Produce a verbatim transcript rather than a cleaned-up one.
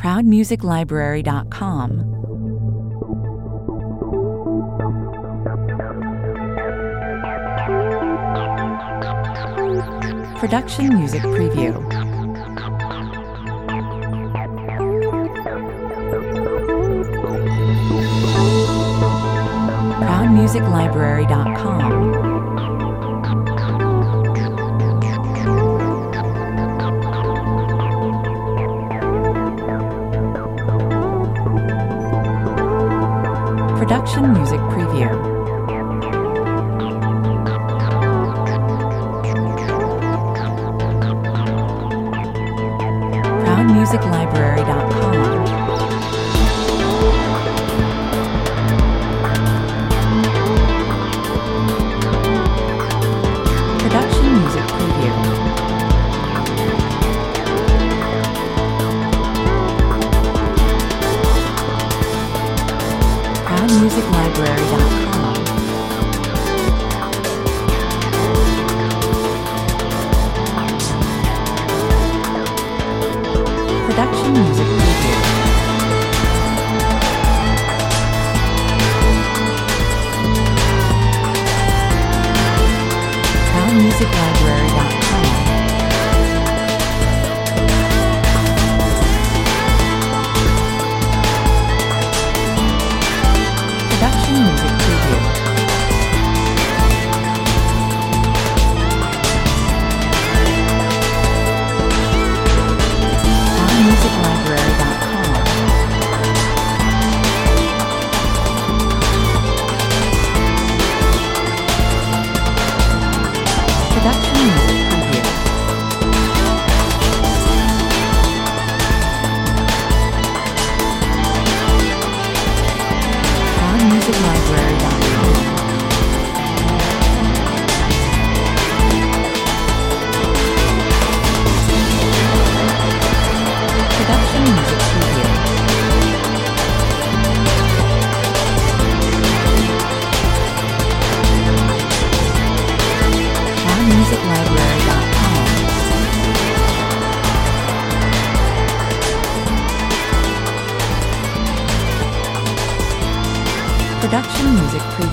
proud music library dot com. Production Music Preview. proud music library dot com. Production Music Preview. proud music library dot com. Production Music Preview. proud music library dot com. Production Music Preview. proud music library dot com. Production Music Preview. proud music library dot com. Production Music Preview. proud music library dot com. Production Music Preview. proud music library dot com. Production Music Preview.